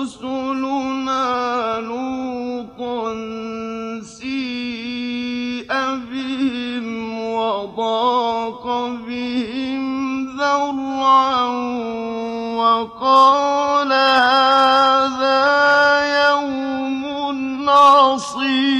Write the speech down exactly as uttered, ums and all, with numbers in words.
رُسُلُنَا لُوطًا سِيءَ بِهِمْ وَضَاقَ بِهِمْ ذَرْعًا وَقَالَ هَٰذَا يَوْمٌ عَصِيبٌ